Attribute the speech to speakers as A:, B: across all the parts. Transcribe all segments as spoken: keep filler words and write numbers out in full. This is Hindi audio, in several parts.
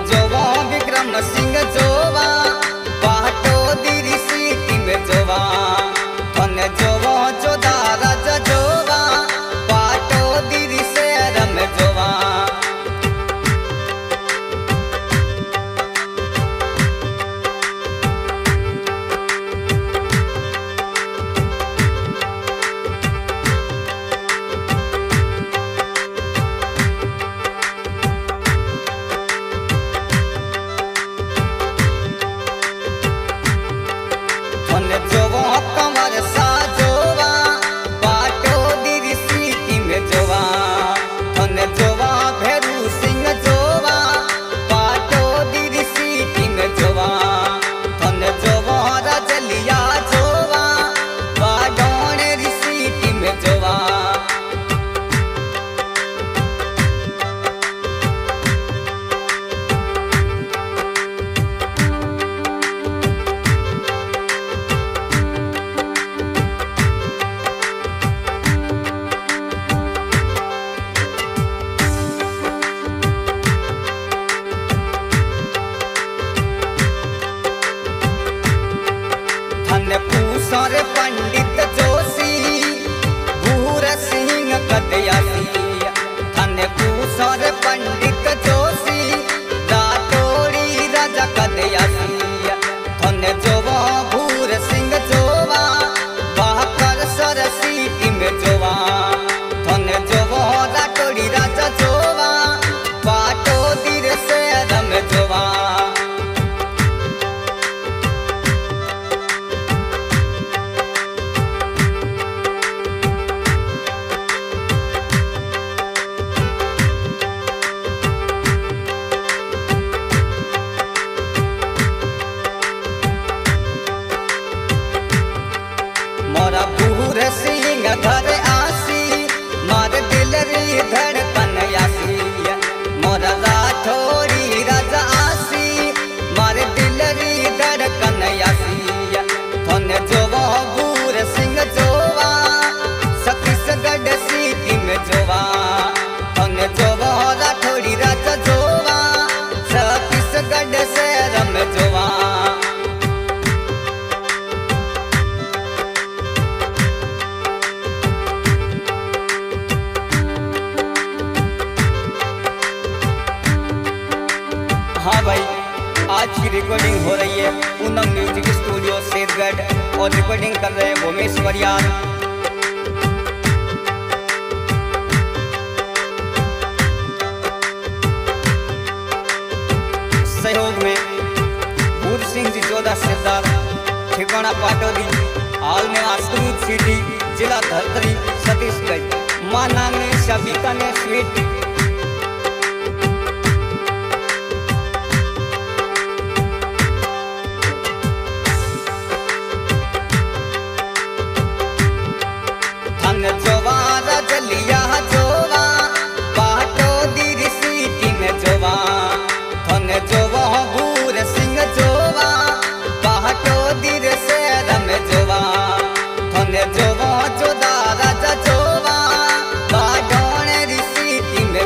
A: जोवा विक्रम सिंह जोवा बाटो दिरी सीटी में जोवा धन जोवा जोधा राजा जोवा बाटो दिरी शहर में जोवा धन जोवा कमर सा जोवा बाटो दिरी सीटी में जोवा धन जोवा भैरू सिंह जोवा बाटो दिरी सीटी में जोवा धन जोवा राजलिया जोवा बाडोने री सीटी में जोवा धन पूसर पंडित जोशी भूर सिंह कदयासी धन पूसर पंडित जोशी राठौड़ी राजा कदयासी धन जोवा भूर सिंह जोवा बहकर सर सीटी में जोवा धन जोवा राठौड़ी राजा जोवा बाटो दिर शहर में जोवा मोरा भूर सिंह घर आसी मार दिल री धड़कन आसी मोरा राठौड़ी राजा आसी मार दिल री धड़कन आसी धन जोवा भूर सिंह जोवा छत्तीसगढ़ सीटी में जोवा धन जोवा राठौड़ी राजा जोवा छत्तीसगढ़ शहर में जोवा हाँ भाई, आज की रिकॉर्डिंग हो रही है पूनम म्यूजिक स्टूडियो शेरगढ़ और रिकॉर्डिंग कर रहे हैं भूमेश वरियाल। सहयोग में भूर सिंह जी जोधा सरदार ठिकाना पाटोदी हाल में आश्रमित सिटी जिला धरतरी छत्तीसगढ़ माँ नाम में सबिका ने स्वीट धन जोवा राजलिया जोवा बाटो दिरी सीटी में जोवा धन जोवा भूर सिंह जोवा बाटो दिर शहर में जोवा धन जोवा जोधा राजा जोवा बाडोने री सीटी में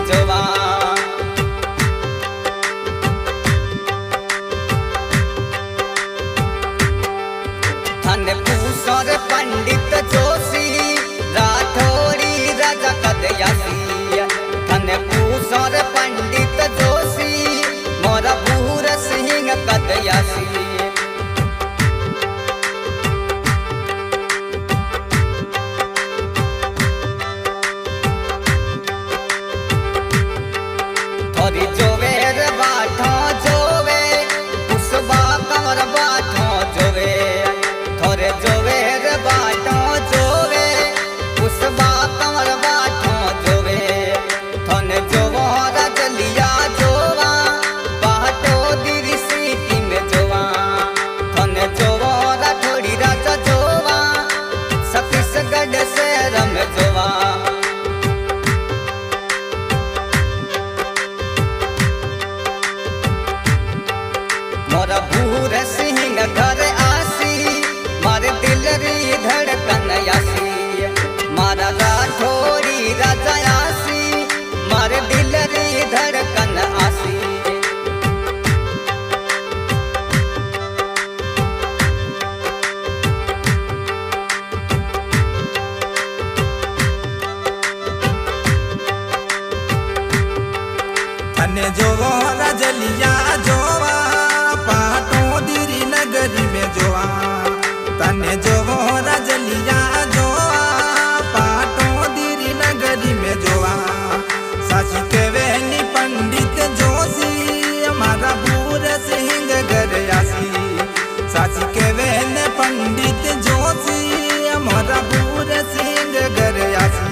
B: तने जोवो रजलिया जोवा पाटोदरी नगरी में जोवा तने जोवो रजलिया जोवा पाटोदरी नगरी में जोवा साची केवेनी पंडित जोशी हमारा बूर सिंह गरयासी साची केवेने पंडित जोशी हमारा बूर सिंह गरयासी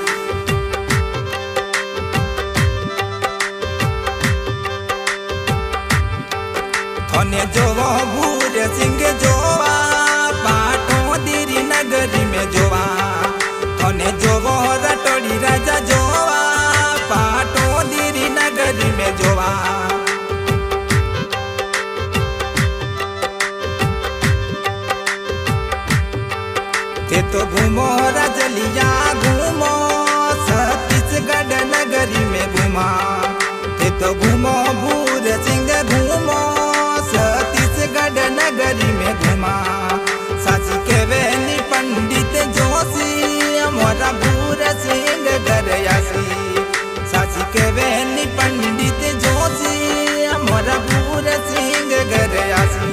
B: थोने जोवो बूर सिंह जोवा पाटोदरी नगरी में जोवा थोने जोवो रटोड़ी राजा जोवा पाटोदरी नगरी में जोवा ते तो घूमो रजलिया घूमो छत्तीसगढ़ नगरी में घूमा ते तो घूमो बूर सिंह घूमो छत्तीसगढ़ नगरी में घूमा साची केवेनी पंडित जोशी मोरा बूर सिंह गरयासी साची केवेनी पंडित जोशी मोरा बूर सिंह गरयासी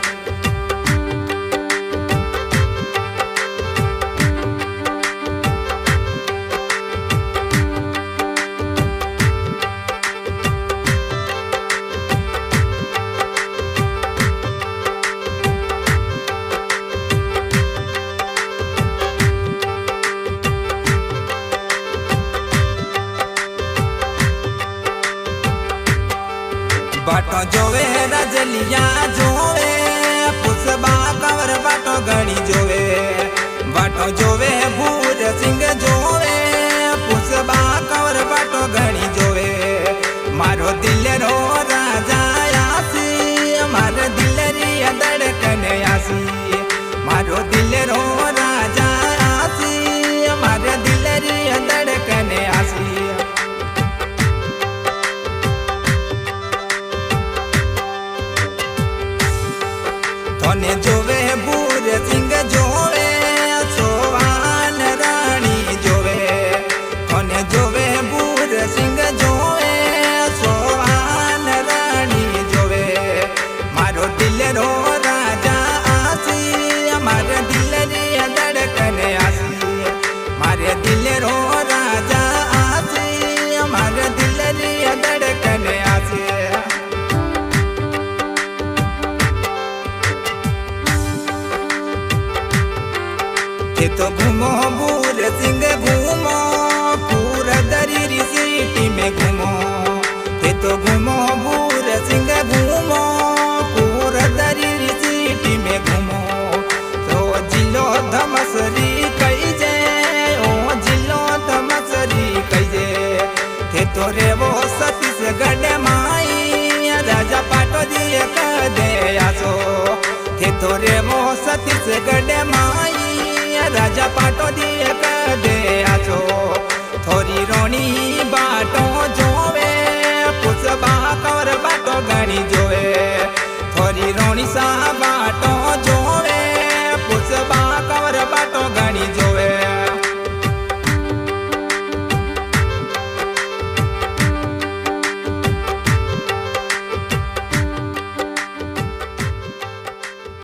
B: बाटो जोवे रजलिया जोवे पुष्पा कवर बाटो गणी जोवे बाटो जोवे बूर सिंह जोवे पुष्पा कवर बाटो गणी जोवे मारो दिल रो राजा आसी मारो दिल री धड़कन आसी मारो दिल रो राजा आसी मारो दिल री धड़कन आसी थोने जोवे बूर सिंह जोवे सोवान रानी जोवे थोने जोवे बूर सिंह जोवे सोवान रानी जोवे मारो दिल रो राजा आसी मारे दिल री धड़कन आसी मारे दिल रो राजा आसी मारे दिल री धड़कन आसी ते तो घूमो बूर सिंह घूमो पूरा दरी सिटी में घूमो ते तो घूमो बूर सिंह घूमो पूरा दरी सिटी में घूमो तो जिलो धमसरी कई जे ओ जिलो धमसरी कई जे ते तो रे वो छत्तीसगढ़ माई राजा पाटो दिए कह दे आसो ते तो रे वो छत्तीसगढ़ माई राजा पाटो दिए कह दे आजो थोड़ी रोनी बाटो जोवे पुष्पा कवर बाटो गणी जोवे थोड़ी रोनी सा